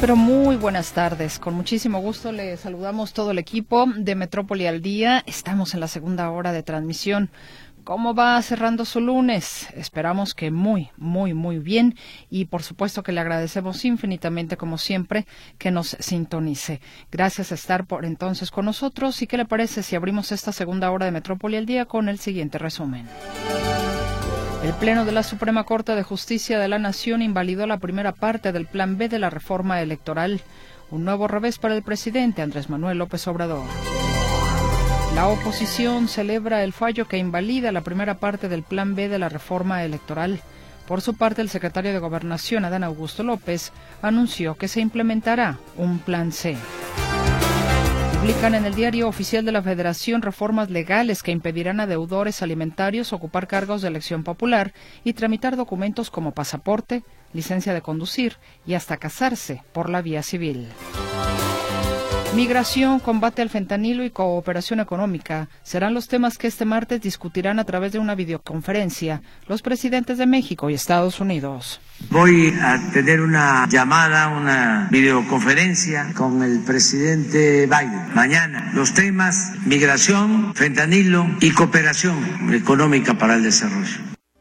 pero muy buenas tardes. Con muchísimo gusto le saludamos todo el equipo de Metrópoli al Día. Estamos en la segunda hora de transmisión. ¿Cómo va cerrando su lunes? Esperamos que muy bien, y por supuesto que le agradecemos infinitamente, como siempre, que nos sintonice. Gracias a estar por entonces con nosotros. ¿Y qué le parece si abrimos esta segunda hora de Metrópoli al Día con el siguiente resumen? El Pleno de la Suprema Corte de Justicia de la Nación invalidó la primera parte del Plan B de la reforma electoral. Un nuevo revés para el presidente Andrés Manuel López Obrador. La oposición celebra el fallo que invalida la primera parte del Plan B de la reforma electoral. Por su parte, el secretario de Gobernación, Adán Augusto López, anunció que se implementará un Plan C. Publican en el Diario Oficial de la Federación reformas legales que impedirán a deudores alimentarios ocupar cargos de elección popular y tramitar documentos como pasaporte, licencia de conducir y hasta casarse por la vía civil. Migración, combate al fentanilo y cooperación económica serán los temas que este martes discutirán a través de una videoconferencia los presidentes de México y Estados Unidos. Voy a tener una llamada, una videoconferencia con el presidente Biden mañana. Los temas migración, fentanilo y cooperación económica para el desarrollo.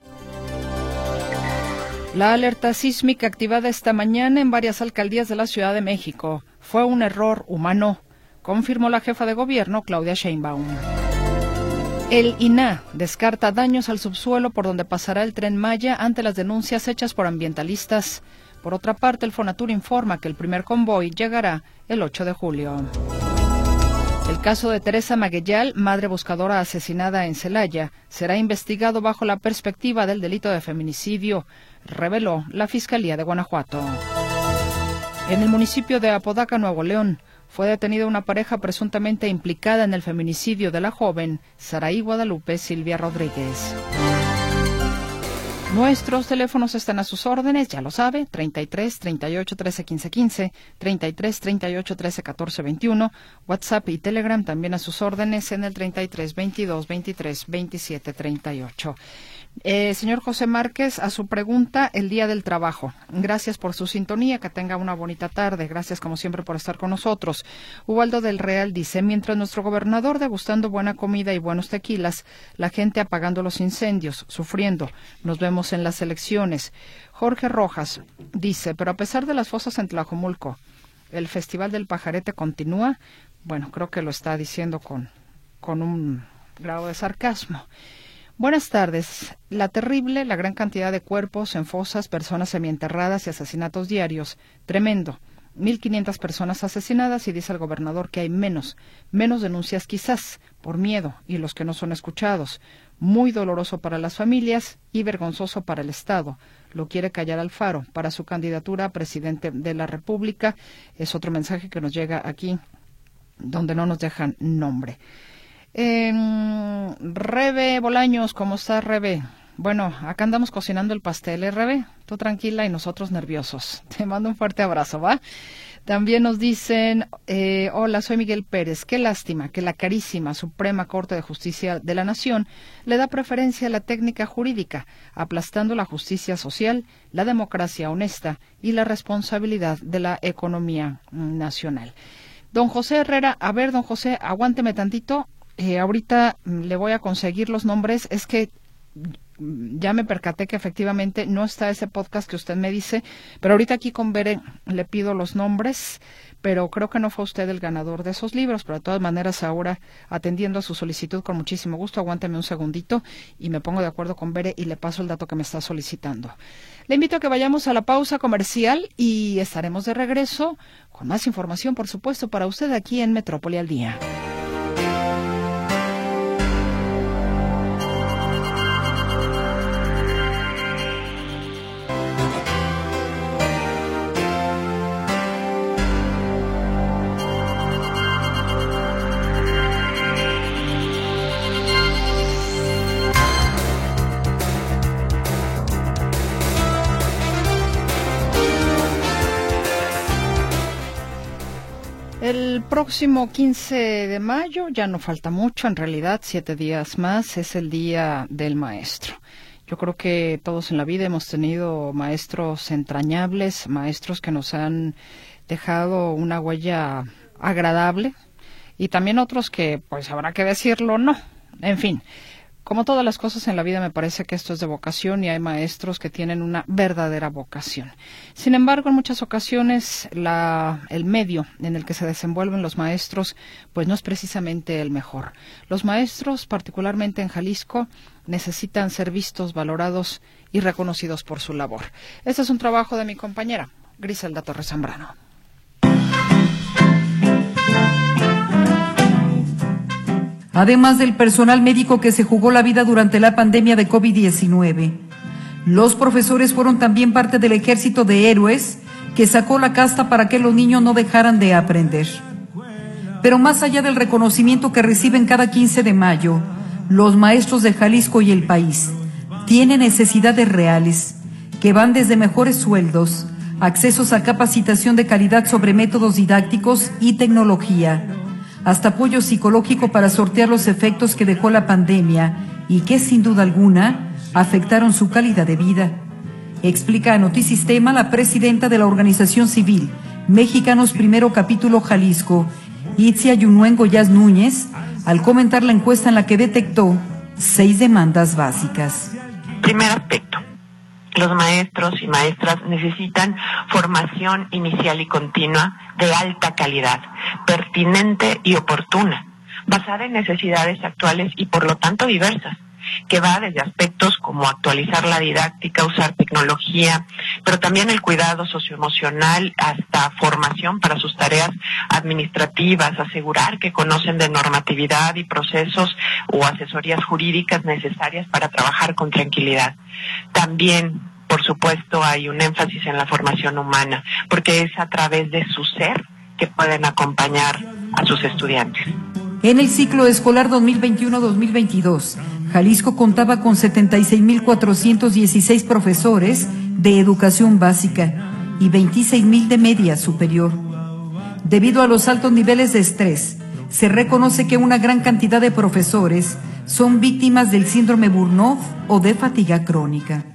La alerta sísmica activada esta mañana en varias alcaldías de la Ciudad de México fue un error humano, confirmó la jefa de gobierno, Claudia Sheinbaum. El INAH descarta daños al subsuelo por donde pasará el Tren Maya ante las denuncias hechas por ambientalistas. Por otra parte, el Fonatur informa que el primer convoy llegará el 8 de julio. El caso de Teresa Maguellal, madre buscadora asesinada en Celaya, será investigado bajo la perspectiva del delito de feminicidio, reveló la Fiscalía de Guanajuato. En el municipio de Apodaca, Nuevo León, fue detenida una pareja presuntamente implicada en el feminicidio de la joven Saraí Guadalupe Silvia Rodríguez. Nuestros teléfonos están a sus órdenes, ya lo sabe, 33 38 13 15 15, 33 38 13 14 21, WhatsApp y Telegram también a sus órdenes en el 33 22 23 27 38. Señor José Márquez, a su pregunta, el Día del Trabajo. Gracias por su sintonía, que tenga una bonita tarde. Gracias, como siempre, por estar con nosotros. Ubaldo del Real dice, mientras nuestro gobernador degustando buena comida y buenos tequilas, la gente apagando los incendios, sufriendo. Nos vemos en las elecciones. Jorge Rojas dice, pero a pesar de las fosas en Tlajomulco, ¿el Festival del Pajarete continúa? Bueno, creo que lo está diciendo con un grado de sarcasmo. Buenas tardes. La gran cantidad de cuerpos en fosas, personas semienterradas y asesinatos diarios. Tremendo. 1,500 personas asesinadas y dice el gobernador que hay menos denuncias quizás por miedo y los que no son escuchados. Muy doloroso para las familias y vergonzoso para el Estado. Lo quiere callar Alfaro para su candidatura a presidente de la República. Es otro mensaje que nos llega aquí donde no nos dejan nombre. Rebe Bolaños, ¿cómo estás, Rebe? Bueno, acá andamos cocinando el pastel, Rebe? Tú tranquila y nosotros nerviosos. Te mando un fuerte abrazo, ¿va? También nos dicen, hola, soy Miguel Pérez. Qué lástima que la carísima Suprema Corte de Justicia de la Nación le da preferencia a la técnica jurídica, aplastando la justicia social, la democracia honesta y la responsabilidad de la economía nacional. Don José Herrera, a ver, don José, aguánteme tantito. Ahorita le voy a conseguir los nombres. Es que ya me percaté que efectivamente no está ese podcast que usted me dice, pero ahorita aquí con Bere le pido los nombres, pero creo que no fue usted el ganador de esos libros, pero de todas maneras ahora, atendiendo a su solicitud con muchísimo gusto, aguánteme un segundito y me pongo de acuerdo con Bere y le paso el dato que me está solicitando. Le invito a que vayamos a la pausa comercial y estaremos de regreso con más información, por supuesto, para usted aquí en Metrópoli al Día. El próximo 15 de mayo, ya no falta mucho, en realidad 7 días más, es el Día del Maestro. Yo creo que todos en la vida hemos tenido maestros entrañables, maestros que nos han dejado una huella agradable, y también otros que, pues habrá que decirlo, no. En fin, como todas las cosas en la vida, me parece que esto es de vocación y hay maestros que tienen una verdadera vocación. Sin embargo, en muchas ocasiones el medio en el que se desenvuelven los maestros pues no es precisamente el mejor. Los maestros, particularmente en Jalisco, necesitan ser vistos, valorados y reconocidos por su labor. Este es un trabajo de mi compañera, Griselda Torres Zambrano. Además del personal médico que se jugó la vida durante la pandemia de COVID-19, los profesores fueron también parte del ejército de héroes que sacó la casta para que los niños no dejaran de aprender. Pero más allá del reconocimiento que reciben cada 15 de mayo, los maestros de Jalisco y el país tienen necesidades reales que van desde mejores sueldos, accesos a capacitación de calidad sobre métodos didácticos y tecnología, hasta apoyo psicológico para sortear los efectos que dejó la pandemia y que sin duda alguna afectaron su calidad de vida. Explica a Notisistema la presidenta de la organización civil Mexicanos Primero Capítulo Jalisco, Itzia Yunuen Goyaz Núñez, al comentar la encuesta en la que detectó 6 demandas básicas. Primer aspecto. Los maestros y maestras necesitan formación inicial y continua de alta calidad, pertinente y oportuna, basada en necesidades actuales y por lo tanto diversas, que va desde aspectos como actualizar la didáctica, usar tecnología, pero también el cuidado socioemocional hasta formación para sus tareas administrativas, asegurar que conocen de normatividad y procesos o asesorías jurídicas necesarias para trabajar con tranquilidad. También, por supuesto, hay un énfasis en la formación humana, porque es a través de su ser que pueden acompañar a sus estudiantes. En el ciclo escolar 2021-2022, Jalisco contaba con 76,416 profesores de educación básica y 26,000 de media superior. Debido a los altos niveles de estrés, se reconoce que una gran cantidad de profesores son víctimas del síndrome Burnout o de fatiga crónica.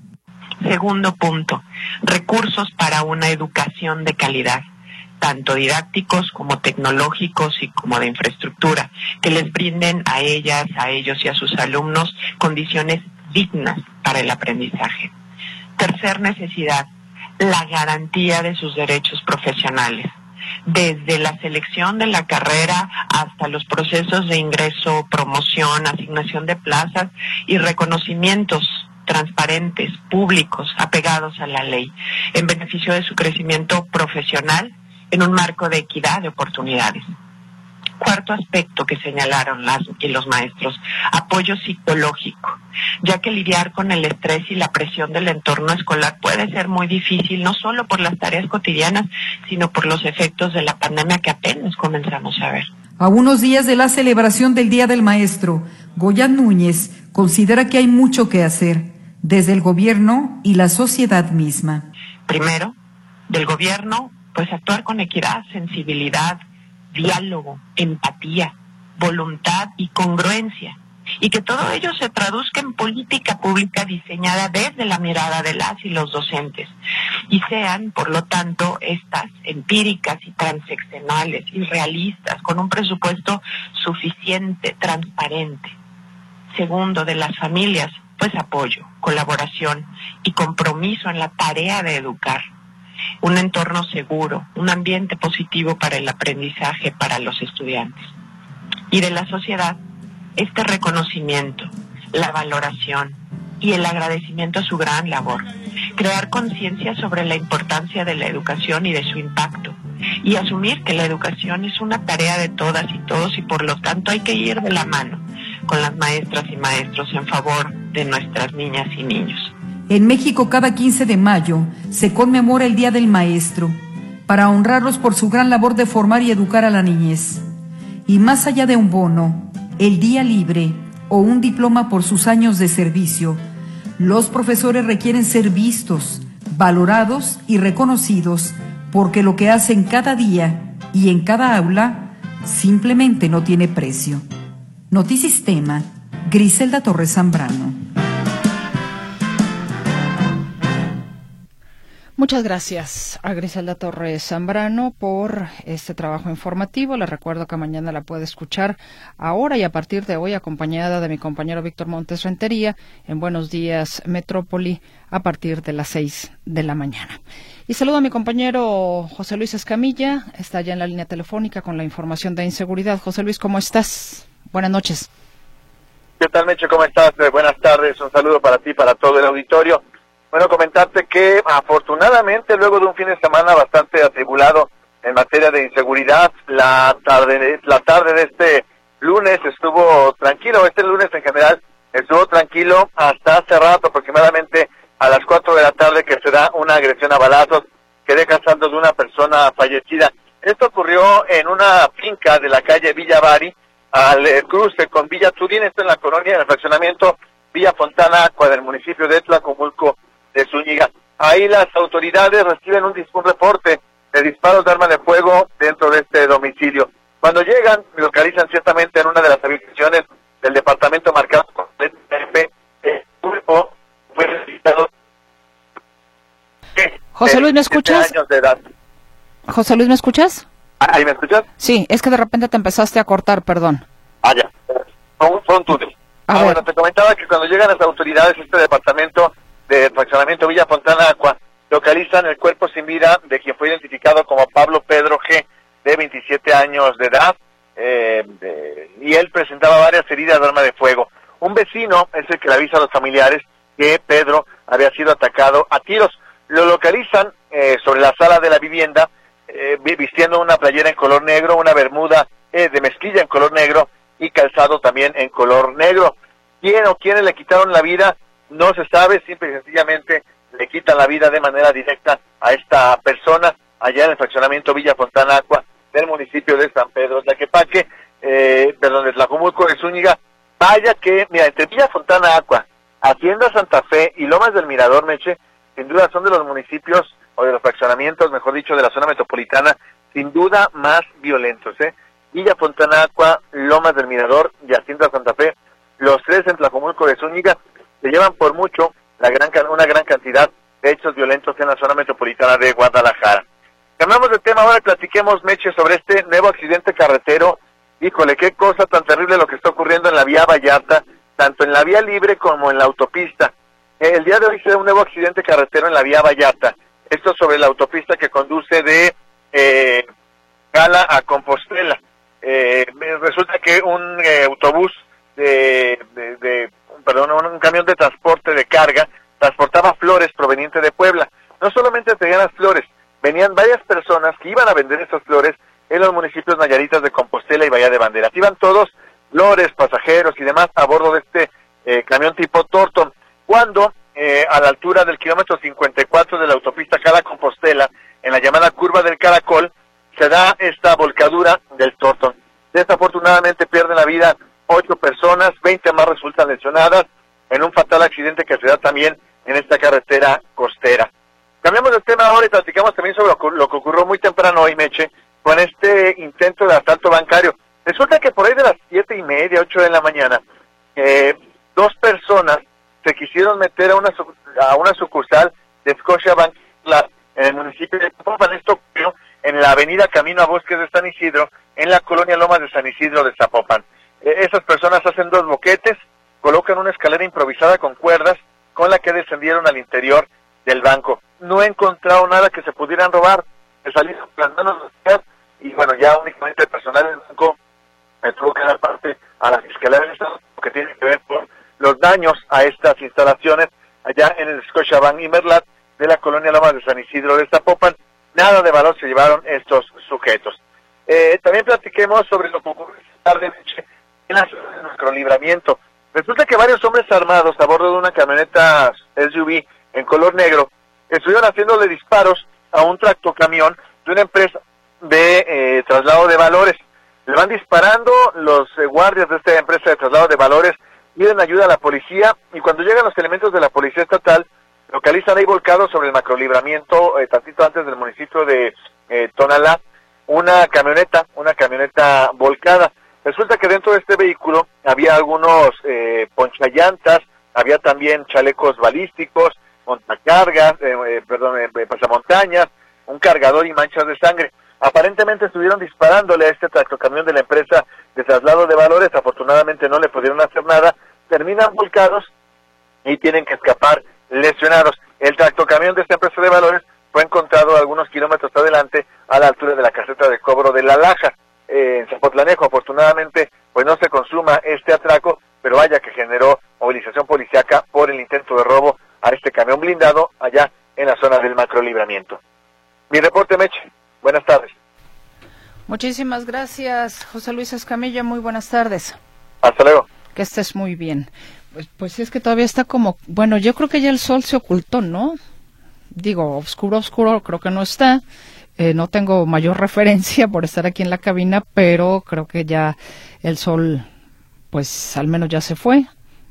Segundo punto, recursos para una educación de calidad, tanto didácticos como tecnológicos y como de infraestructura, que les brinden a ellas, a ellos y a sus alumnos condiciones dignas para el aprendizaje. Tercer necesidad, la garantía de sus derechos profesionales, desde la selección de la carrera hasta los procesos de ingreso, promoción, asignación de plazas y reconocimientos transparentes, públicos, apegados a la ley, en beneficio de su crecimiento profesional en un marco de equidad de oportunidades. Cuarto aspecto que señalaron los maestros, apoyo psicológico, ya que lidiar con el estrés y la presión del entorno escolar puede ser muy difícil, no solo por las tareas cotidianas, sino por los efectos de la pandemia que apenas comenzamos a ver. A unos días de la celebración del Día del Maestro, Goyaz Núñez considera que hay mucho que hacer, desde el gobierno y la sociedad misma. Primero, del gobierno, pues actuar con equidad, sensibilidad, diálogo, empatía, voluntad y congruencia, y que todo ello se traduzca en política pública diseñada desde la mirada de las y los docentes, y sean, por lo tanto, estas empíricas y transeccionales y realistas, con un presupuesto suficiente, transparente. Segundo, de las familias, pues apoyo, colaboración y compromiso en la tarea de educar. Un entorno seguro, un ambiente positivo para el aprendizaje para los estudiantes. Y de la sociedad, este reconocimiento, la valoración y el agradecimiento a su gran labor. Crear conciencia sobre la importancia de la educación y de su impacto. Y asumir que la educación es una tarea de todas y todos y por lo tanto hay que ir de la mano con las maestras y maestros en favor de nuestras niñas y niños. En México, cada 15 de mayo se conmemora el Día del Maestro, para honrarlos por su gran labor de formar y educar a la niñez. Y más allá de un bono, el día libre o un diploma por sus años de servicio, los profesores requieren ser vistos, valorados y reconocidos, porque lo que hacen cada día y en cada aula simplemente no tiene precio. Notisistema, Griselda Torres Zambrano. Muchas gracias a Griselda Torres Zambrano por este trabajo informativo. Les recuerdo que mañana la puede escuchar ahora y a partir de hoy acompañada de mi compañero Víctor Montes Rentería en Buenos Días Metrópoli a partir de las 6 de la mañana. Y saludo a mi compañero José Luis Escamilla, está ya en la línea telefónica con la información de inseguridad. José Luis, ¿cómo estás? Buenas noches. ¿Qué tal, Meche? ¿Cómo estás? Buenas tardes, un saludo para ti, para todo el auditorio. Bueno, comentarte que afortunadamente luego de un fin de semana bastante atribulado en materia de inseguridad, la tarde de este lunes estuvo tranquilo, este lunes en general estuvo tranquilo hasta hace rato, aproximadamente a las 4 de la tarde, que se da una agresión a balazos que deja saldo de una persona fallecida. Esto ocurrió en una finca de la calle Villa Bari, al cruce con Villa Tudín, esto en la colonia, en el fraccionamiento Villa Fontana Aqua del municipio de Tlacomulco de Zúñiga. Ahí las autoridades reciben un reporte de disparos de arma de fuego dentro de este domicilio. Cuando llegan, localizan ciertamente en una de las habitaciones del departamento marcado con el cuerpo fue registrado. José Luis, ¿me escuchas? Años de edad. José Luis, ¿me escuchas? ¿Ahí me escuchas? Sí, es que de repente te empezaste a cortar, perdón. Ya. Fue un túnel. Bueno, te comentaba que cuando llegan las autoridades a este departamento de fraccionamiento Villa Fontana Aqua, localizan el cuerpo sin vida de quien fue identificado como Pablo Pedro G., de 27 años de edad, y él presentaba varias heridas de arma de fuego. Un vecino es el que le avisa a los familiares que Pedro había sido atacado a tiros. Lo localizan sobre la sala de la vivienda, vistiendo una playera en color negro, una bermuda de mezclilla en color negro y calzado también en color negro. ¿Quién o quiénes le quitaron la vida? No se sabe, simple y sencillamente le quitan la vida de manera directa a esta persona allá en el fraccionamiento Villa Fontana Aqua del municipio de San Pedro Tlaquepaque, de Tlacomulco de Zúñiga. Vaya que, mira, entre Villa Fontana Aqua, Hacienda Santa Fe y Lomas del Mirador, Meche, sin duda son de los municipios, o de los fraccionamientos, mejor dicho, de la zona metropolitana, sin duda más violentos, Villa Fontana Aqua, Lomas del Mirador y Hacienda Santa Fe, los tres en Tlacomulco de Zúñiga, se llevan por mucho una gran cantidad de hechos violentos en la zona metropolitana de Guadalajara. Cambiamos de tema ahora y platiquemos, Meche, sobre este nuevo accidente carretero. Híjole, qué cosa tan terrible lo que está ocurriendo en la vía Vallarta, tanto en la vía libre como en la autopista. El día de hoy se da un nuevo accidente carretero en la vía Vallarta. Esto sobre la autopista que conduce de Gala a Compostela. Resulta que un autobús un camión de transporte de carga transportaba flores proveniente de Puebla. No solamente traían las flores, venían varias personas que iban a vender esas flores en los municipios nayaritas de Compostela y Bahía de Banderas. Iban todos, flores, pasajeros y demás, a bordo de este camión tipo Torton. Cuando a la altura del kilómetro 54 de la autopista Cala-Compostela, en la llamada curva del Caracol, se da esta volcadura del Torton. Desafortunadamente pierden la vida 8 personas, 20 más resultan lesionadas en un fatal accidente que se da también en esta carretera costera. Cambiamos de tema ahora y platicamos también sobre lo que ocurrió muy temprano hoy, Meche, con este intento de asalto bancario. Resulta que por ahí de las 7:30, 8 de la mañana, 2 personas se quisieron meter a una sucursal de Scotiabank en el municipio de Zapopan. Esto ocurrió en la avenida Camino a Bosques de San Isidro, en la colonia Lomas de San Isidro de Zapopan. Esas personas hacen 2 boquetes, colocan una escalera improvisada con cuerdas con la que descendieron al interior del banco. No encontraron nada que se pudieran robar, se salieron con las manos vacías y bueno, ya únicamente el personal del banco tuvo que dar parte a las escaleras, que tiene que ver con los daños a estas instalaciones allá en el Scotiabank y Merlat de la colonia Lomas de San Isidro de Zapopan. Nada de valor se llevaron estos sujetos. También platiquemos sobre lo que ocurrió esta tarde en la ciudad de Nuestro Libramiento. Resulta que varios hombres armados a bordo de una camioneta SUV en color negro estuvieron haciéndole disparos a un tractocamión de una empresa de traslado de valores. Le van disparando, los guardias de esta empresa de traslado de valores piden ayuda a la policía y cuando llegan los elementos de la policía estatal localizan ahí volcado sobre el Macrolibramiento, tantito antes del municipio de Tonalá, una camioneta volcada. Resulta que dentro de este vehículo había algunos ponchallantas, había también chalecos balísticos, montacargas, pasamontañas, un cargador y manchas de sangre. Aparentemente estuvieron disparándole a este tractocamión de la empresa de traslado de valores, afortunadamente no le pudieron hacer nada, terminan volcados y tienen que escapar lesionados. El tractocamión de esta empresa de valores fue encontrado algunos kilómetros adelante, a la altura de la caseta de cobro de La Laja, en Zapotlanejo. Afortunadamente, pues no se consuma este atraco, pero vaya que generó movilización policiaca por el intento de robo a este camión blindado allá en la zona del Macrolibramiento. Mi reporte, Meche. Buenas tardes. Muchísimas gracias, José Luis Escamilla. Muy buenas tardes. Hasta luego. Que estés muy bien. Pues es que todavía está como... Bueno, yo creo que ya el sol se ocultó, ¿no? Digo, oscuro, creo que no está. No tengo mayor referencia por estar aquí en la cabina, pero creo que ya el sol, pues al menos ya se fue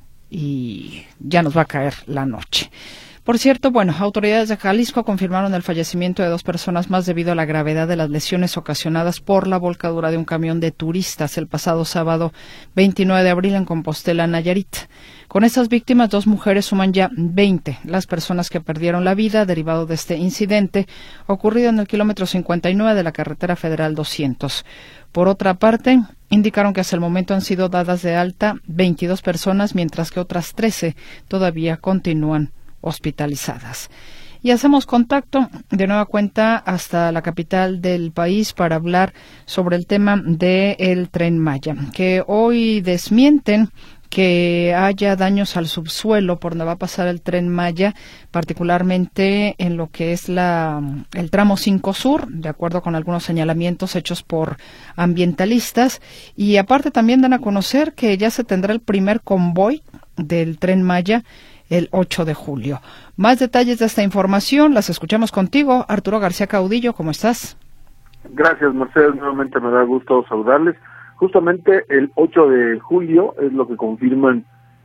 y ya nos va a caer la noche. Por cierto, autoridades de Jalisco confirmaron el fallecimiento de 2 personas más debido a la gravedad de las lesiones ocasionadas por la volcadura de un camión de turistas el pasado sábado 29 de abril en Compostela, Nayarit. Con estas víctimas, 2 mujeres, suman ya 20 las personas que perdieron la vida derivado de este incidente ocurrido en el kilómetro 59 de la carretera federal 200. Por otra parte, indicaron que hasta el momento han sido dadas de alta 22 personas, mientras que otras 13 todavía continúan hospitalizadas. Y hacemos contacto de nueva cuenta hasta la capital del país para hablar sobre el tema del Tren Maya, que hoy desmienten que haya daños al subsuelo por donde va a pasar el Tren Maya, particularmente en lo que es el tramo 5 Sur, de acuerdo con algunos señalamientos hechos por ambientalistas, y aparte también dan a conocer que ya se tendrá el primer convoy del Tren Maya el 8 de julio. Más detalles de esta información las escuchamos contigo, Arturo García Caudillo. ¿Cómo estás? Gracias, Mercedes. Nuevamente me da gusto saludarles. Justamente el 8 de julio es lo que confirman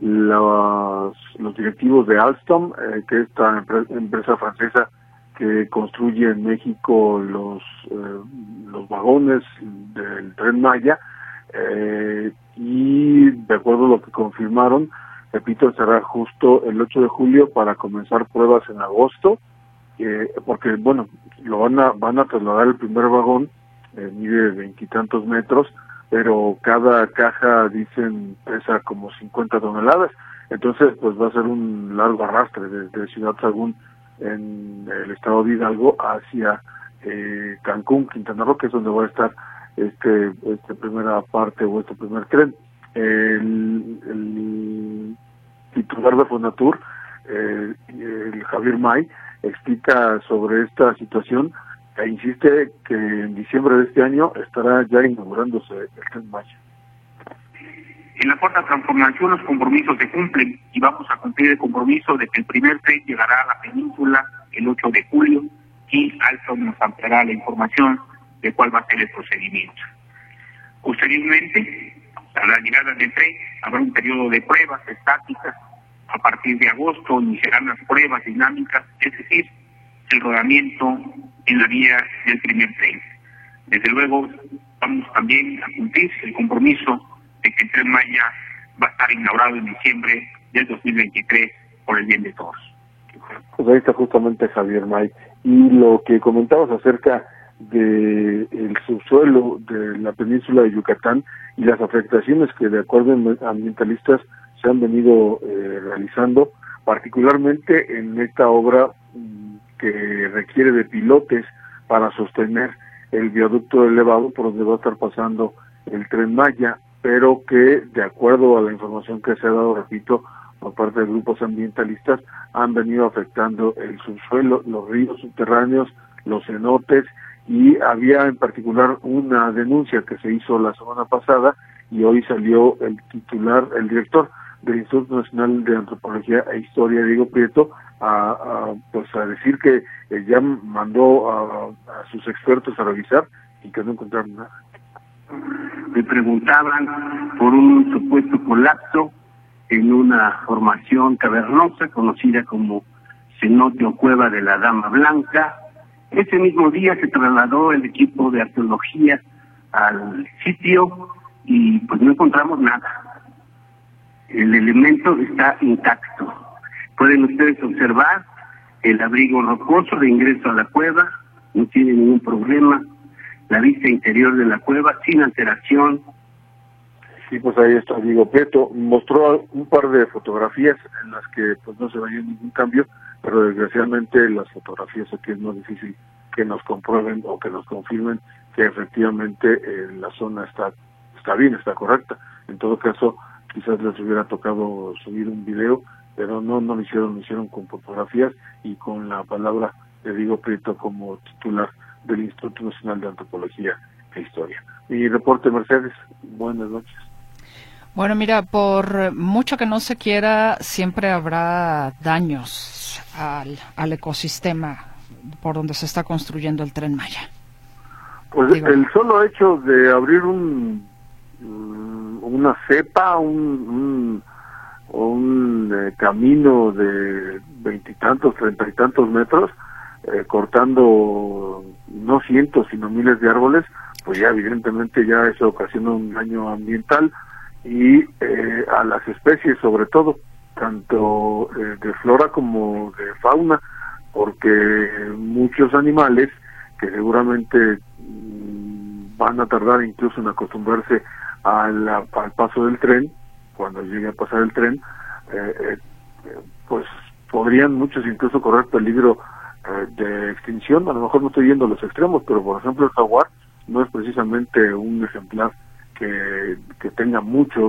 los directivos de Alstom, que es esta empresa francesa que construye en México los vagones del Tren Maya, y de acuerdo a lo que confirmaron, repito, será justo el 8 de julio para comenzar pruebas en agosto, porque van a trasladar el primer vagón, mide 20 y tantos metros, pero cada caja, dicen, pesa como 50 toneladas, entonces pues va a ser un largo arrastre desde Ciudad Sagún, en el estado de Hidalgo, hacia Cancún, Quintana Roo, que es donde va a estar esta primera parte o este primer tren. El titular de Fonatur, el Javier May, explica sobre esta situación e insiste que en diciembre de este año estará ya inaugurándose el Tren Maya. En la cuarta transformación los compromisos se cumplen y vamos a cumplir el compromiso de que el primer tren llegará a la península el 8 de julio y Alstom nos ampliará la información de cuál va a ser el procedimiento. Posteriormente, a la llegada del tren habrá un periodo de pruebas estáticas. A partir de agosto iniciarán las pruebas dinámicas, es decir, el rodamiento en la vía del primer tren. Desde luego, vamos también a cumplir el compromiso de que el Tren Maya va a estar inaugurado en diciembre del 2023 por el bien de todos. Pues ahí está justamente Javier May. Y lo que comentabas acerca del subsuelo de la península de Yucatán y las afectaciones que, de acuerdo a ambientalistas, se han venido realizando, particularmente en esta obra que requiere de pilotes para sostener el viaducto elevado por donde va a estar pasando el Tren Maya, pero que, de acuerdo a la información que se ha dado, repito, por parte de grupos ambientalistas, han venido afectando el subsuelo, los ríos subterráneos, los cenotes, y había en particular una denuncia que se hizo la semana pasada, y hoy salió el director del Instituto Nacional de Antropología e Historia, Diego Prieto, a decir que ya mandó a sus expertos a revisar y que no encontraron nada. Me preguntaban por un supuesto colapso en una formación cavernosa conocida como cenote o cueva de la Dama Blanca. Ese mismo día se trasladó el equipo de arqueología al sitio y pues no encontramos nada. El elemento está intacto. Pueden ustedes observar el abrigo rocoso de ingreso a la cueva, no tiene ningún problema, la vista interior de la cueva sin alteración. Sí, pues ahí está Diego Prieto. Mostró un par de fotografías en las que pues no se veía ningún cambio, pero desgraciadamente las fotografías aquí es más difícil que nos comprueben o que nos confirmen que efectivamente la zona está bien, está correcta. En todo caso, quizás les hubiera tocado subir un video, pero no lo hicieron con fotografías y con la palabra de Diego Prieto como titular del Instituto Nacional de Antropología e Historia. Mi reporte, Mercedes. Buenas noches. Bueno, mira, por mucho que no se quiera, siempre habrá daños al ecosistema por donde se está construyendo el Tren Maya. Pues el solo hecho de abrir una cepa, un camino de 20 y tantos, 30 y tantos metros, cortando no cientos sino miles de árboles, pues ya evidentemente ya eso ocasiona un daño ambiental y a las especies, sobre todo, tanto de flora como de fauna, porque muchos animales que seguramente van a tardar incluso en acostumbrarse al paso del tren, cuando llegue a pasar el tren, pues podrían muchos incluso correr peligro de extinción. A lo mejor no estoy yendo a los extremos, pero por ejemplo el jaguar no es precisamente un ejemplar que tenga muchos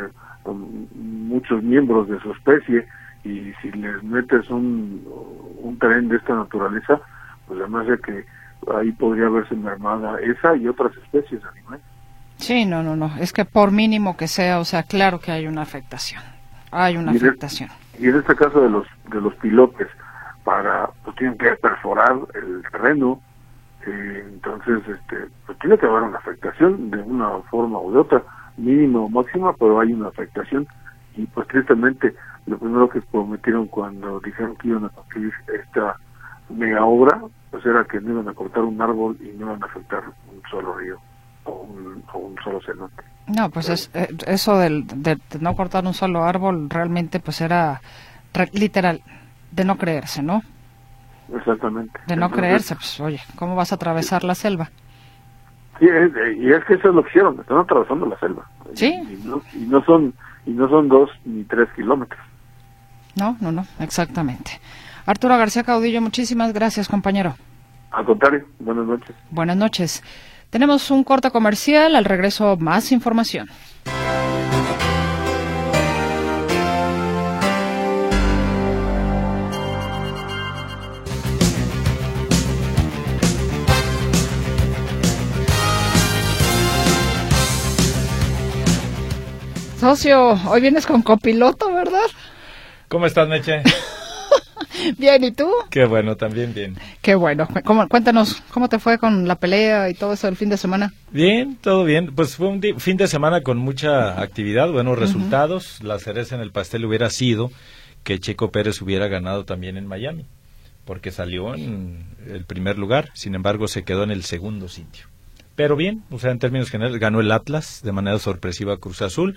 miembros de su especie, y si les metes un tren de esta naturaleza, pues además de que ahí podría verse mermada esa y otras especies animales. Sí, no, es que por mínimo que sea, o sea, claro que hay una afectación. Y en este caso de los pilotes, pues tienen que perforar el terreno, entonces pues tiene que haber una afectación de una forma u de otra, mínima o máxima, pero hay una afectación. Y pues tristemente lo primero que prometieron cuando dijeron que iban a construir esta mega obra, pues era que no iban a cortar un árbol y no iban a afectar un solo río o un solo cenote. No, pues eso de no cortar un solo árbol realmente pues era literal de no creerse, ¿no? Exactamente. De no creerse, pues oye, ¿cómo vas a atravesar la selva? Sí, y es que eso es lo que hicieron, están atravesando la selva. Sí. Y no son 2 ni 3 kilómetros. No, exactamente. Arturo García Caudillo, muchísimas gracias, compañero. Al contrario, buenas noches. Buenas noches. Tenemos un corte comercial, al regreso más información. Socio, hoy vienes con copiloto, ¿verdad? ¿Cómo estás, Meche? Bien, ¿y tú? Qué bueno, también bien. Qué bueno. Cuéntanos, ¿cómo te fue con la pelea y todo eso el fin de semana? Bien, todo bien. Pues fue un fin de semana con mucha actividad, buenos resultados. La cereza en el pastel hubiera sido que Checo Pérez hubiera ganado también en Miami, porque salió en el primer lugar, sin embargo se quedó en el segundo sitio. Pero bien, o sea, en términos generales, ganó el Atlas de manera sorpresiva a Cruz Azul,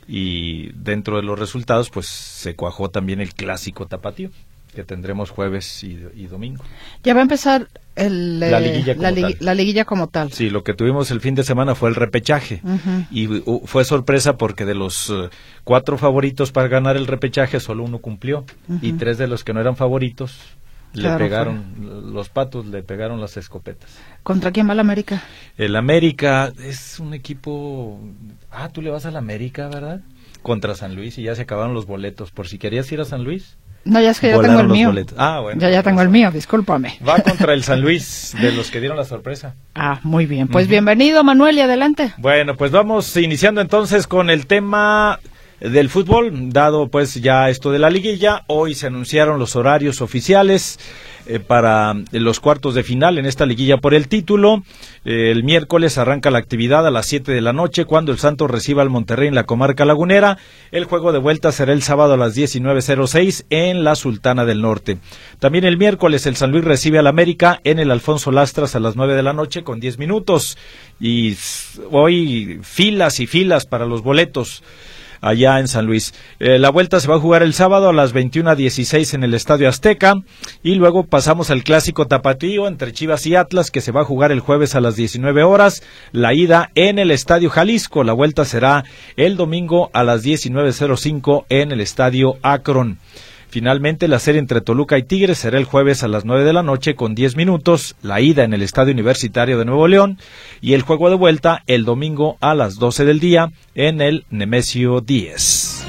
y dentro de los resultados, pues se cuajó también el clásico tapatío, que tendremos jueves y domingo. Ya va a empezar la liguilla como tal. Sí, lo que tuvimos el fin de semana fue el repechaje, y fue sorpresa porque de los 4 favoritos para ganar el repechaje, solo uno cumplió, y 3 de los que no eran favoritos le pegaron, los Patos le pegaron las escopetas. ¿Contra quién va el América? El América es un equipo... tú le vas al América, ¿verdad? Contra San Luis, y ya se acabaron los boletos, por si querías ir a San Luis. No, ya es que ya tengo el mío. Bueno. Ya tengo el mío, discúlpame. Va contra el San Luis, de los que dieron la sorpresa. Muy bien. Pues bienvenido, Manuel, y adelante. Bueno, pues vamos iniciando entonces con el tema del fútbol, dado pues ya esto de la liguilla. Hoy se anunciaron los horarios oficiales para los cuartos de final en esta liguilla por el título. El miércoles arranca la actividad a las 7 de la noche cuando el Santos reciba al Monterrey en la comarca lagunera. El juego de vuelta será el sábado a las 19:06 en la Sultana del Norte. También el miércoles el San Luis recibe al América en el Alfonso Lastras a las 9 de la noche con 10 minutos. Y hoy filas y filas para los boletos. allá en San Luis. La vuelta se va a jugar el sábado a las 21:16 en el Estadio Azteca, y luego pasamos al clásico tapatío entre Chivas y Atlas, que se va a jugar el jueves a las 19 horas, la ida en el Estadio Jalisco, la vuelta será el domingo a las 19:05 en el Estadio Akron. Finalmente, la serie entre Toluca y Tigres será el jueves a las 9 de la noche con 10 minutos, la ida en el Estadio Universitario de Nuevo León, y el juego de vuelta el domingo a las 12 del día en el Nemesio 10.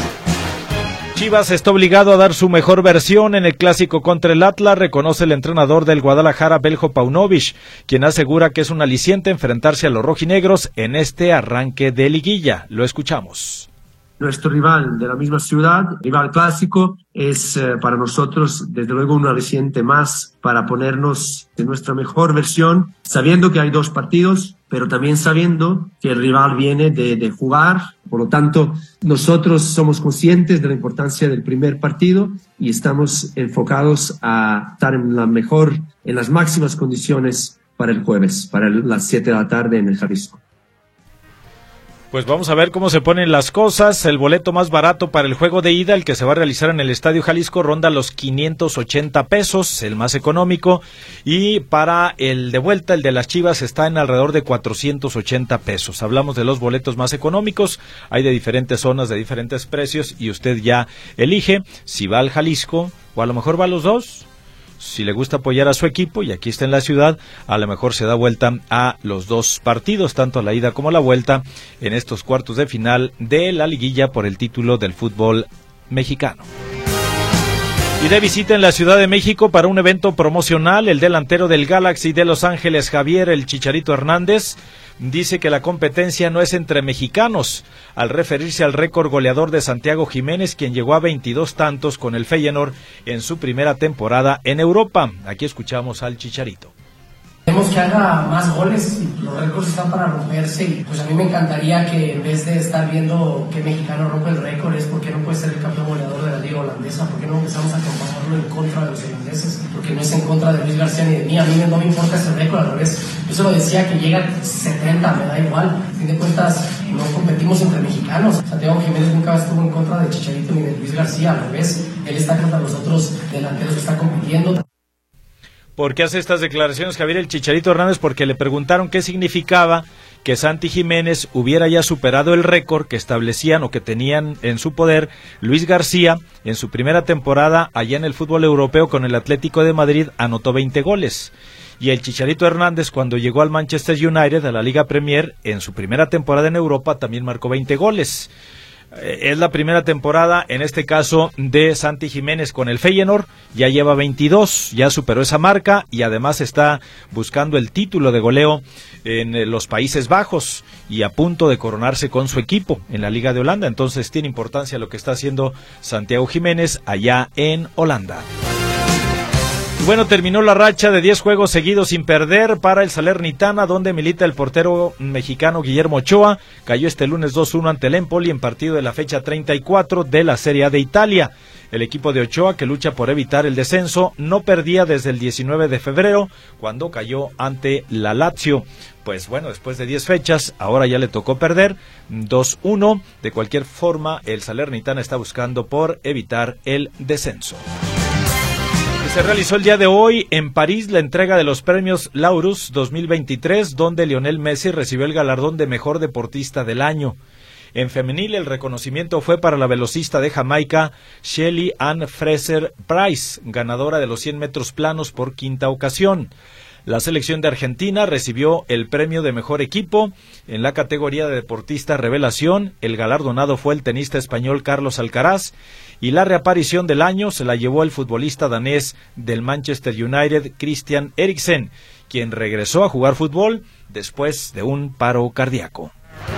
Chivas está obligado a dar su mejor versión en el clásico contra el Atlas, reconoce el entrenador del Guadalajara, Beljo Paunovic, quien asegura que es un aliciente enfrentarse a los rojinegros en este arranque de liguilla. Lo escuchamos. Nuestro rival de la misma ciudad, rival clásico, es para nosotros desde luego un aliciente más para ponernos en nuestra mejor versión, sabiendo que hay 2 partidos, pero también sabiendo que el rival viene de jugar. Por lo tanto, nosotros somos conscientes de la importancia del primer partido y estamos enfocados a estar en las máximas condiciones para el jueves, para las 7 de la tarde en el Jalisco. Pues vamos a ver cómo se ponen las cosas. El boleto más barato para el juego de ida, el que se va a realizar en el Estadio Jalisco, ronda los 580 pesos, el más económico, y para el de vuelta, el de las Chivas, está en alrededor de 480 pesos. Hablamos de los boletos más económicos, hay de diferentes zonas, de diferentes precios, y usted ya elige si va al Jalisco o a lo mejor va a los dos. Si le gusta apoyar a su equipo y aquí está en la ciudad, a lo mejor se da vuelta a los 2 partidos, tanto la ida como la vuelta, en estos cuartos de final de la liguilla por el título del fútbol mexicano. Y de visita en la Ciudad de México para un evento promocional, el delantero del Galaxy de Los Ángeles, Javier El Chicharito Hernández, dice que la competencia no es entre mexicanos, al referirse al récord goleador de Santiago Jiménez, quien llegó a 22 tantos con el Feyenoord en su primera temporada en Europa. Aquí escuchamos al Chicharito. Queremos que haga más goles, los récords están para romperse, y pues a mí me encantaría que en vez de estar viendo que mexicano rompe el récord, es porque no puede ser el campeón goleador de la liga holandesa, porque no empezamos a compararlo en contra de los holandeses, porque no es en contra de Luis García ni de mí, a mí no me importa ese récord, al revés, yo solo decía que llega a 70, me da igual, a fin de cuentas no competimos entre mexicanos, Santiago Jiménez nunca estuvo en contra de Chicharito ni de Luis García, al revés, él está contra los otros delanteros que está compitiendo. ¿Por qué hace estas declaraciones Javier El Chicharito Hernández? Porque le preguntaron qué significaba que Santi Jiménez hubiera ya superado el récord que establecían o que tenían en su poder Luis García en su primera temporada allá en el fútbol europeo con el Atlético de Madrid, anotó 20 goles. Y el Chicharito Hernández, cuando llegó al Manchester United, a la Liga Premier, en su primera temporada en Europa también marcó 20 goles. Es la primera temporada, en este caso, de Santi Jiménez con el Feyenoord, ya lleva 22, ya superó esa marca y además está buscando el título de goleo en los Países Bajos y a punto de coronarse con su equipo en la Liga de Holanda. Entonces tiene importancia lo que está haciendo Santiago Jiménez allá en Holanda. Bueno, terminó la racha de 10 juegos seguidos sin perder para el Salernitana, donde milita el portero mexicano Guillermo Ochoa. Cayó este lunes 2-1 ante el Empoli en partido de la fecha 34 de la Serie A de Italia. El equipo de Ochoa, que lucha por evitar el descenso, no perdía desde el 19 de febrero, cuando cayó ante la Lazio. Pues bueno, después de 10 fechas, ahora ya le tocó perder 2-1. De cualquier forma, el Salernitana está buscando por evitar el descenso. Se realizó el día de hoy en París la entrega de los premios Laurus 2023, donde Lionel Messi recibió el galardón de mejor deportista del año. En femenil, el reconocimiento fue para la velocista de Jamaica, Shelly Ann Fraser-Price, ganadora de los 100 metros planos por 5ª ocasión. La selección de Argentina recibió el premio de mejor equipo. En la categoría de deportista revelación, el galardonado fue el tenista español Carlos Alcaraz, y la reaparición del año se la llevó el futbolista danés del Manchester United, Christian Eriksen, quien regresó a jugar fútbol después de un paro cardíaco.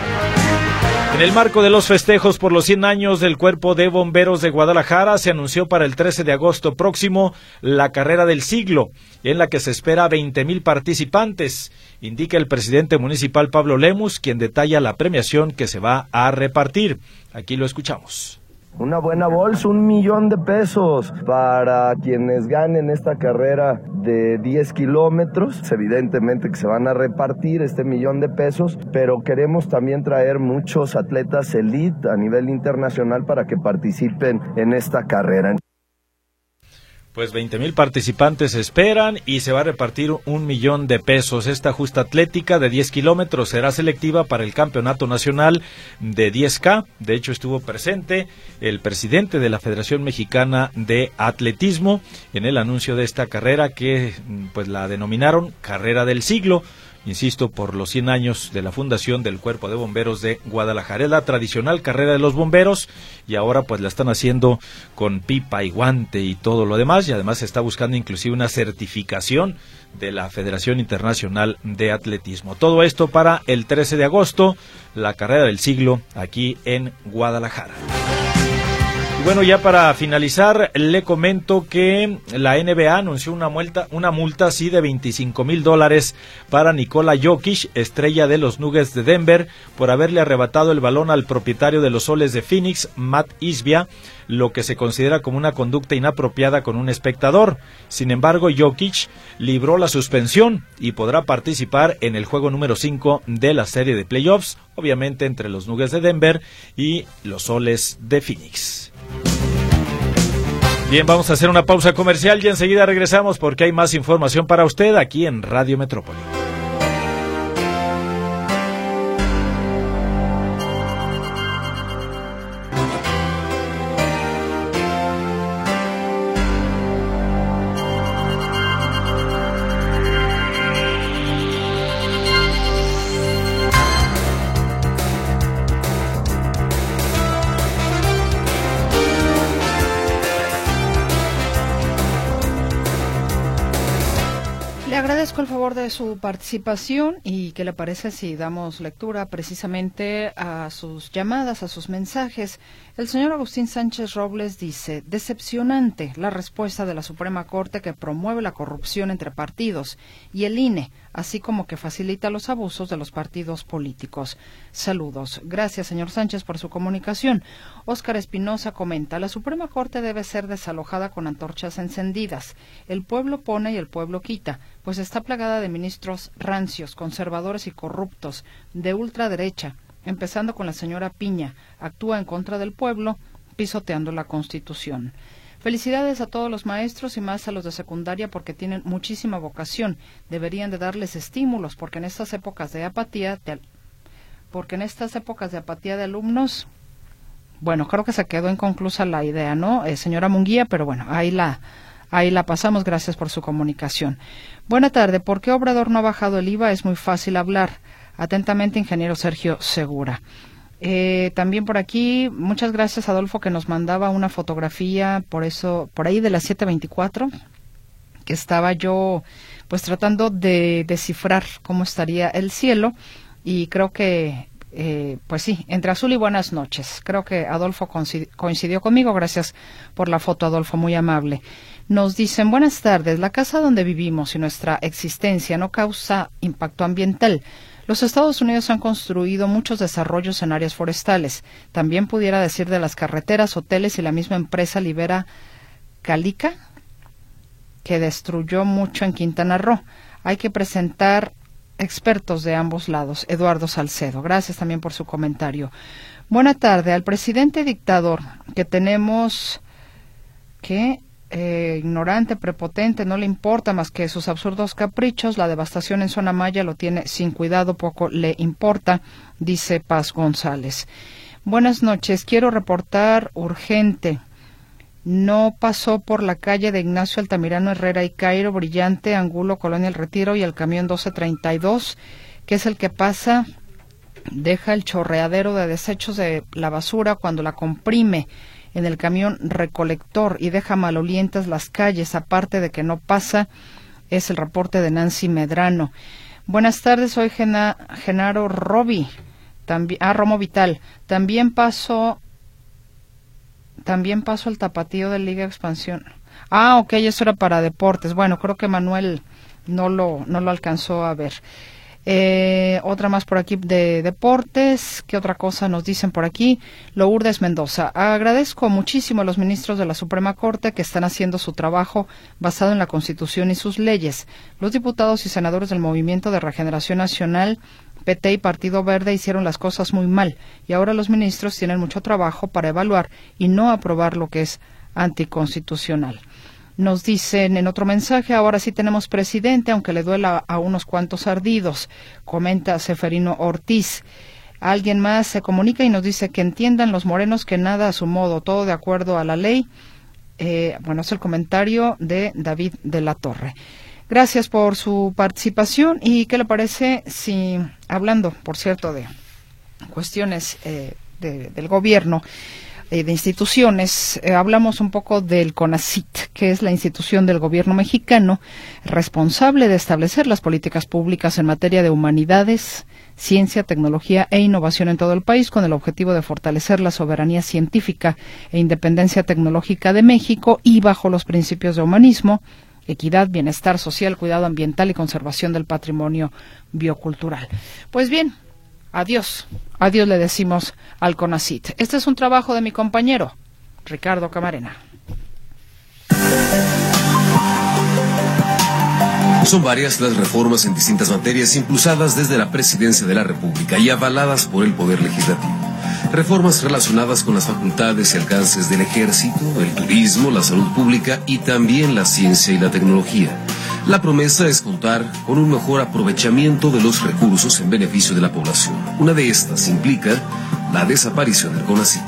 En el marco de los festejos por los 100 años del Cuerpo de Bomberos de Guadalajara, se anunció para el 13 de agosto próximo la carrera del siglo, en la que se espera 20,000 participantes, indica el presidente municipal Pablo Lemus, quien detalla la premiación que se va a repartir. Aquí lo escuchamos. Una buena bolsa, 1 millón de pesos para quienes ganen esta carrera de 10 kilómetros. Evidentemente que se van a repartir este 1 millón de pesos, pero queremos también traer muchos atletas elite a nivel internacional para que participen en esta carrera. Pues 20,000 participantes esperan y se va a repartir 1 millón de pesos. Esta justa atlética de 10 kilómetros será selectiva para el Campeonato Nacional de 10K. De hecho, estuvo presente el presidente de la Federación Mexicana de Atletismo en el anuncio de esta carrera que pues la denominaron Carrera del Siglo. Insisto, por los 100 años de la fundación del Cuerpo de Bomberos de Guadalajara. Es la tradicional carrera de los bomberos y ahora pues la están haciendo con pipa y guante y todo lo demás, y además se está buscando inclusive una certificación de la Federación Internacional de Atletismo. Todo esto para el 13 de agosto, la Carrera del Siglo aquí en Guadalajara. Bueno, ya para finalizar, le comento que la NBA anunció una multa sí de $25,000 para Nikola Jokic, estrella de los Nuggets de Denver, por haberle arrebatado el balón al propietario de los Soles de Phoenix, Matt Isbia, lo que se considera como una conducta inapropiada con un espectador. Sin embargo, Jokic libró la suspensión y podrá participar en el juego número 5 de la serie de playoffs, obviamente entre los Nuggets de Denver y los Soles de Phoenix. Bien, vamos a hacer una pausa comercial y enseguida regresamos porque hay más información para usted aquí en Radio Metrópoli. Agradezco el favor de su participación y qué le parece si damos lectura precisamente a sus llamadas, a sus mensajes. El señor Agustín Sánchez Robles dice: decepcionante la respuesta de la Suprema Corte que promueve la corrupción entre partidos y el INE, así como que facilita los abusos de los partidos políticos. Saludos. Gracias, señor Sánchez, por su comunicación. Óscar Espinosa comenta: la Suprema Corte debe ser desalojada con antorchas encendidas. El pueblo pone y el pueblo quita, pues está plagada de ministros rancios, conservadores y corruptos, de ultraderecha, empezando con la señora Piña. Actúa en contra del pueblo, pisoteando la Constitución. Felicidades a todos los maestros y más a los de secundaria porque tienen muchísima vocación. Deberían de darles estímulos porque en estas épocas de apatía de alumnos, bueno, creo que se quedó inconclusa la idea, ¿no, señora Munguía? Pero bueno, ahí la pasamos. Gracias por su comunicación. Buena tarde. ¿Por qué Obrador no ha bajado el IVA? Es muy fácil hablar. Atentamente, ingeniero Sergio Segura. También por aquí, muchas gracias Adolfo, que nos mandaba una fotografía, por ahí de las 7:24, que estaba yo pues tratando de descifrar cómo estaría el cielo, y creo que pues sí, entre azul y buenas noches. Creo que Adolfo coincidió conmigo. Gracias por la foto, Adolfo, muy amable. Nos dicen: buenas tardes, la casa donde vivimos y nuestra existencia no causa impacto ambiental. Los Estados Unidos han construido muchos desarrollos en áreas forestales. También pudiera decir de las carreteras, hoteles y la misma empresa Libera Calica, que destruyó mucho en Quintana Roo. Hay que presentar expertos de ambos lados. Eduardo Salcedo, gracias también por su comentario. Buena tarde. Al presidente dictador que tenemos, que ignorante, prepotente, no le importa más que sus absurdos caprichos. La devastación en zona maya lo tiene sin cuidado, poco le importa, dice Paz González. Buenas noches, quiero reportar urgente. No pasó por la calle de Ignacio Altamirano Herrera y Cairo, Brillante, Angulo, Colonia El Retiro, y el camión 1232, que es el que pasa, deja el chorreadero de desechos de la basura cuando la comprime en el camión recolector y deja malolientas las calles, aparte de que no pasa. Es el reporte de Nancy Medrano. Buenas tardes, soy Genaro Romo Vital. También pasó el tapatío de Liga Expansión. Ok, eso era para deportes. Bueno, creo que Manuel no lo alcanzó a ver. Otra más por aquí de deportes. ¿Qué otra cosa nos dicen por aquí? Lourdes Mendoza. Agradezco muchísimo a los ministros de la Suprema Corte que están haciendo su trabajo basado en la Constitución y sus leyes. Los diputados y senadores del Movimiento de Regeneración Nacional, PT y Partido Verde hicieron las cosas muy mal y ahora los ministros tienen mucho trabajo para evaluar y no aprobar lo que es anticonstitucional. Nos dicen en otro mensaje, ahora sí tenemos presidente, aunque le duela a unos cuantos ardidos, comenta Seferino Ortiz. Alguien más se comunica y nos dice que entiendan los morenos que nada a su modo, todo de acuerdo a la ley. Bueno, es el comentario de David de la Torre. Gracias por su participación. ¿Y qué le parece si, hablando, por cierto, de cuestiones del gobierno, de instituciones, hablamos un poco del CONACYT, que es la institución del gobierno mexicano responsable de establecer las políticas públicas en materia de humanidades, ciencia, tecnología e innovación en todo el país, con el objetivo de fortalecer la soberanía científica e independencia tecnológica de México y bajo los principios de humanismo, equidad, bienestar social, cuidado ambiental y conservación del patrimonio biocultural. Pues bien, adiós le decimos al CONACYT. Este es un trabajo de mi compañero, Ricardo Camarena. Son varias las reformas en distintas materias impulsadas desde la Presidencia de la República y avaladas por el Poder Legislativo. Reformas relacionadas con las facultades y alcances del Ejército, el turismo, la salud pública y también la ciencia y la tecnología. La promesa es contar con un mejor aprovechamiento de los recursos en beneficio de la población. Una de estas implica la desaparición del CONACYT.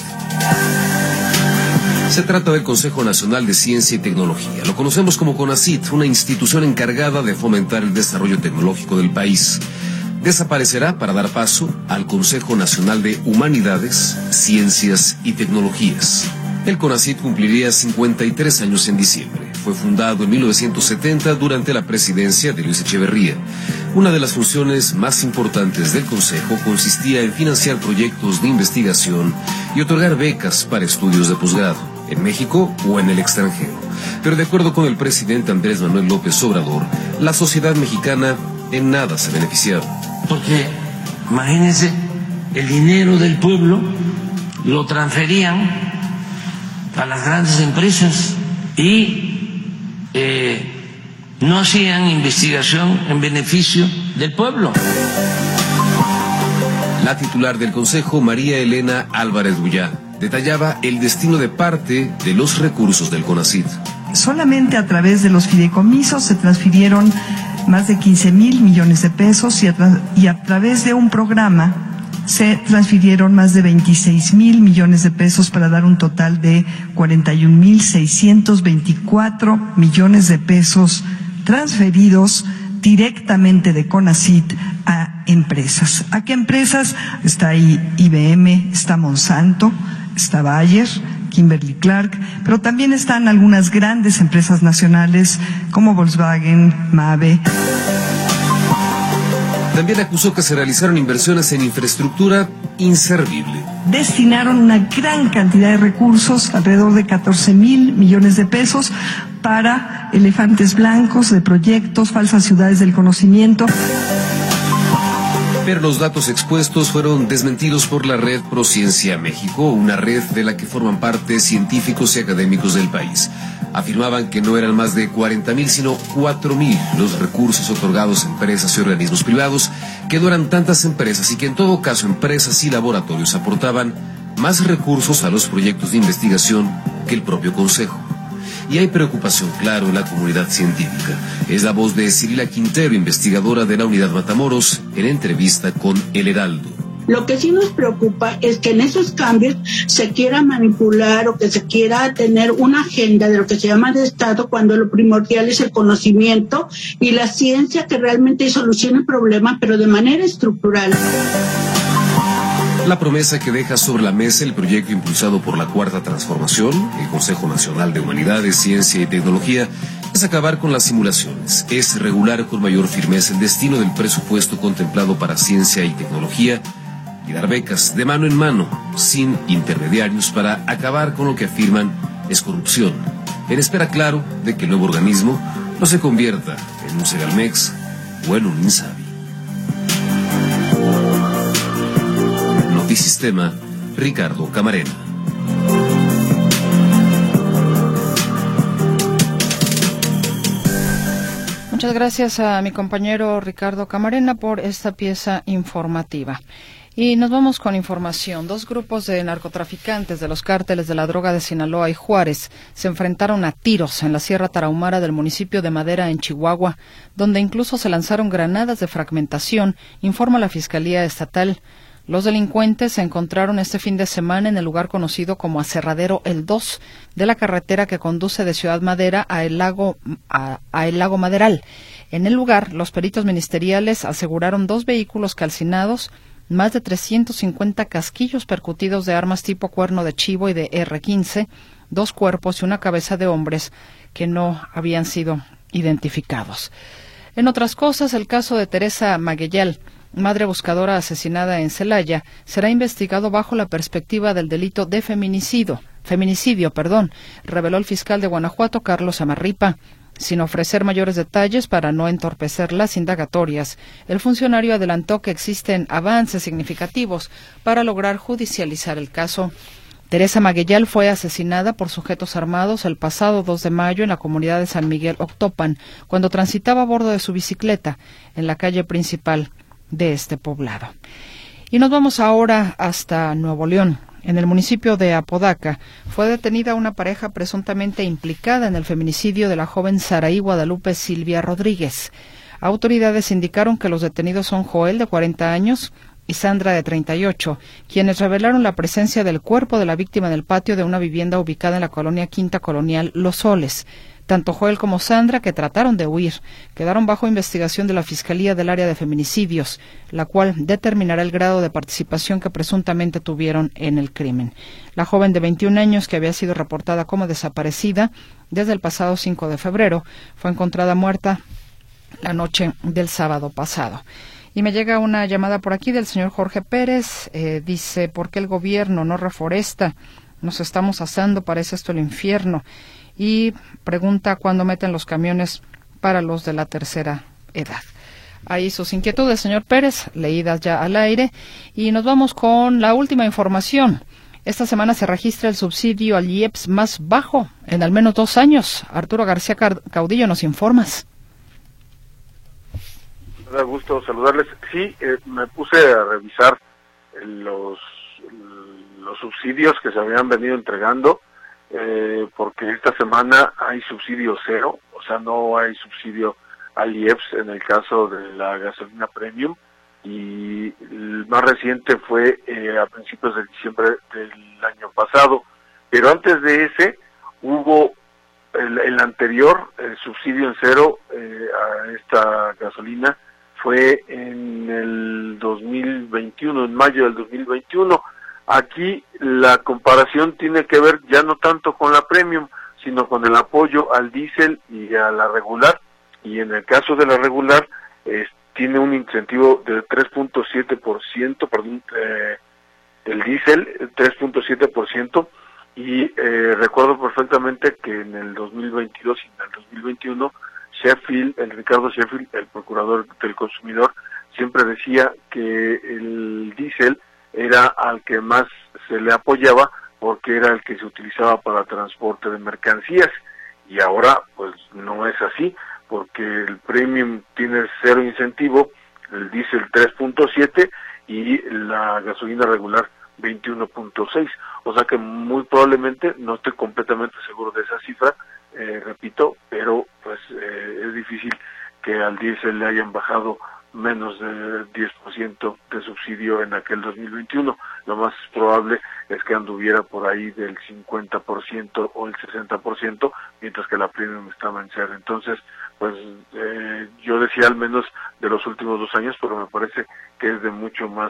Se trata del Consejo Nacional de Ciencia y Tecnología. Lo conocemos como CONACYT, una institución encargada de fomentar el desarrollo tecnológico del país. Desaparecerá para dar paso al Consejo Nacional de Humanidades, Ciencias y Tecnologías. El CONACYT cumpliría 53 años en diciembre. Fue fundado en 1970 durante la presidencia de Luis Echeverría. Una de las funciones más importantes del Consejo consistía en financiar proyectos de investigación y otorgar becas para estudios de posgrado, en México o en el extranjero. Pero de acuerdo con el presidente Andrés Manuel López Obrador, la sociedad mexicana en nada se beneficiaba. Porque, imagínense, el dinero del pueblo lo transferían a las grandes empresas y no hacían investigación en beneficio del pueblo. La titular del Consejo, María Elena Álvarez Bullá, detallaba el destino de parte de los recursos del CONACYT. Solamente a través de los fideicomisos se transfirieron más de 15,000 millones de pesos y a través de un programa se transfirieron más de 26,000 millones de pesos para dar un total de 41,624 millones de pesos transferidos directamente de CONACYT a empresas. ¿A qué empresas? Está ahí IBM, está Monsanto, está Bayer, Kimberly-Clark, pero también están algunas grandes empresas nacionales como Volkswagen, Mave. También acusó que se realizaron inversiones en infraestructura inservible. Destinaron una gran cantidad de recursos, alrededor de 14,000 millones de pesos, para elefantes blancos de proyectos, falsas ciudades del conocimiento. Pero los datos expuestos fueron desmentidos por la Red Prociencia México, una red de la que forman parte científicos y académicos del país. Afirmaban que no eran más de 40,000, sino 4,000 los recursos otorgados a empresas y organismos privados, que no eran tantas empresas y que en todo caso empresas y laboratorios aportaban más recursos a los proyectos de investigación que el propio Consejo. Y hay preocupación, claro, en la comunidad científica. Es la voz de Cirila Quintero, investigadora de la Unidad Matamoros, en entrevista con El Heraldo. Lo que sí nos preocupa es que en esos cambios se quiera manipular o que se quiera tener una agenda de lo que se llama de Estado, cuando lo primordial es el conocimiento y la ciencia, que realmente soluciona el problema, pero de manera estructural. La promesa que deja sobre la mesa el proyecto impulsado por la Cuarta Transformación, el Consejo Nacional de Humanidades, Ciencia y Tecnología, es acabar con las simulaciones, es regular con mayor firmeza el destino del presupuesto contemplado para ciencia y tecnología y dar becas de mano en mano, sin intermediarios, para acabar con lo que afirman es corrupción, en espera, claro, de que el nuevo organismo no se convierta en un Segalmex o en un Insabi. Notisistema, Ricardo Camarena. Muchas gracias a mi compañero Ricardo Camarena por esta pieza informativa. Y nos vamos con información. 2 grupos de narcotraficantes de los cárteles de la droga de Sinaloa y Juárez se enfrentaron a tiros en la Sierra Tarahumara del municipio de Madera, en Chihuahua, donde incluso se lanzaron granadas de fragmentación, informa la Fiscalía Estatal. Los delincuentes se encontraron este fin de semana en el lugar conocido como Aserradero El 2 de la carretera que conduce de Ciudad Madera a el lago Maderal. En el lugar, los peritos ministeriales aseguraron 2 vehículos calcinados, más de 350 casquillos percutidos de armas tipo cuerno de chivo y de R-15, 2 cuerpos y una cabeza de hombres que no habían sido identificados. En otras cosas, el caso de Teresa Maguellal, madre buscadora asesinada en Celaya, será investigado bajo la perspectiva del delito de feminicidio, reveló el fiscal de Guanajuato, Carlos Amarripa. Sin ofrecer mayores detalles para no entorpecer las indagatorias, el funcionario adelantó que existen avances significativos para lograr judicializar el caso. Teresa Maguellal fue asesinada por sujetos armados el pasado 2 de mayo en la comunidad de San Miguel Octopan, cuando transitaba a bordo de su bicicleta en la calle principal de este poblado. Y nos vamos ahora hasta Nuevo León. En el municipio de Apodaca fue detenida una pareja presuntamente implicada en el feminicidio de la joven Saraí Guadalupe Silvia Rodríguez. Autoridades indicaron que los detenidos son Joel, de 40 años, y Sandra, de 38, quienes revelaron la presencia del cuerpo de la víctima en el patio de una vivienda ubicada en la colonia Quinta Colonial Los Soles. Tanto Joel como Sandra, que trataron de huir, quedaron bajo investigación de la Fiscalía del Área de Feminicidios, la cual determinará el grado de participación que presuntamente tuvieron en el crimen. La joven de 21 años, que había sido reportada como desaparecida desde el pasado 5 de febrero, fue encontrada muerta la noche del sábado pasado. Y me llega una llamada por aquí del señor Jorge Pérez. Dice, ¿por qué el gobierno no reforesta? Nos estamos asando, parece esto el infierno. Y pregunta cuándo meten los camiones para los de la tercera edad. Ahí sus inquietudes, señor Pérez, leídas ya al aire. Y nos vamos con la última información. Esta semana se registra el subsidio al IEPS más bajo en al menos 2 años. Arturo García Caudillo, ¿nos informas? Me da gusto saludarles. Sí, me puse a revisar los subsidios que se habían venido entregando, porque esta semana hay subsidio cero, o sea, no hay subsidio al IEPS en el caso de la gasolina premium, y el más reciente fue a principios de diciembre del año pasado, pero antes de ese hubo el anterior, el subsidio en cero a esta gasolina, fue en el 2021, en mayo del 2021. Aquí la comparación tiene que ver ya no tanto con la premium, sino con el apoyo al diésel y a la regular, y en el caso de la regular tiene un incentivo de 3.7%, perdón, el diésel 3.7%, y recuerdo perfectamente que en el 2022 y en el 2021 Ricardo Sheffield, el procurador del consumidor, siempre decía que el diésel era al que más se le apoyaba porque era el que se utilizaba para transporte de mercancías, y ahora pues no es así, porque el premium tiene cero incentivo, el diésel 3.7 y la gasolina regular 21.6, o sea que muy probablemente, no estoy completamente seguro de esa cifra, repito, pero pues es difícil que al diésel le hayan bajado menos de 10% de subsidio en aquel 2021. Lo más probable es que anduviera por ahí del 50% o el 60%, mientras que la premium estaba en cero. Entonces, pues yo decía al menos de los últimos 2 años, pero me parece que es de mucho más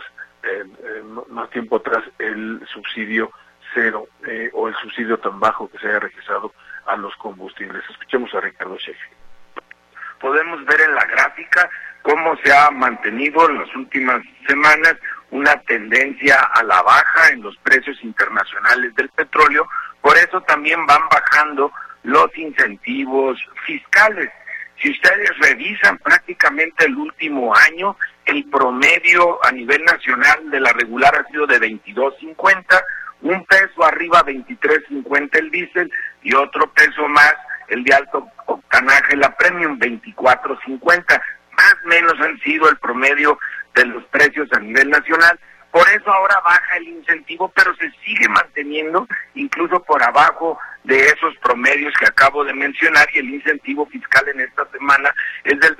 tiempo atrás el subsidio cero o el subsidio tan bajo que se haya registrado a los combustibles. Escuchemos a Ricardo Sheffield. Podemos ver en la gráfica cómo se ha mantenido en las últimas semanas una tendencia a la baja en los precios internacionales del petróleo. Por eso también van bajando los incentivos fiscales. Si ustedes revisan prácticamente el último año, el promedio a nivel nacional de la regular ha sido de 22.50, un peso arriba 23.50 el diésel y otro peso más el de alto octanaje, la premium 24.50. Más o menos han sido el promedio de los precios a nivel nacional. Por eso ahora baja el incentivo, pero se sigue manteniendo incluso por abajo de esos promedios que acabo de mencionar, y el incentivo fiscal en esta semana es del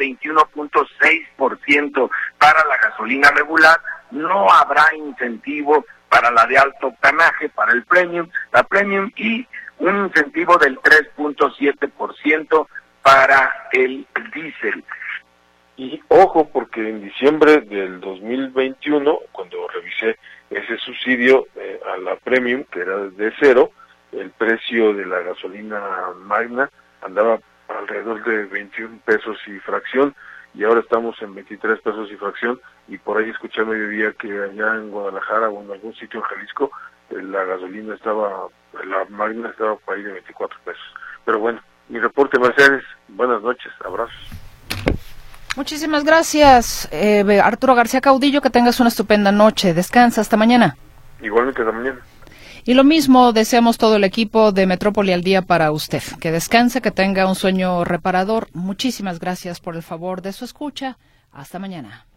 21.6% para la gasolina regular. No habrá incentivo para la de alto octanaje, para el premium, la premium, y un incentivo del 3.7% para el diésel. Y ojo, porque en diciembre del 2021, cuando revisé ese subsidio a la premium, que era de cero, el precio de la gasolina magna andaba alrededor de 21 pesos y fracción, y ahora estamos en 23 pesos y fracción, y por ahí escuché a mediodía que allá en Guadalajara o en algún sitio en Jalisco, la gasolina la magna estaba por ahí de 24 pesos. Pero bueno, mi reporte, Mercedes, buenas noches, abrazos. Muchísimas gracias, Arturo García Caudillo, que tengas una estupenda noche. Descansa, hasta mañana. Igualmente, hasta mañana. Y lo mismo deseamos todo el equipo de Metrópoli al Día para usted. Que descanse, que tenga un sueño reparador. Muchísimas gracias por el favor de su escucha. Hasta mañana.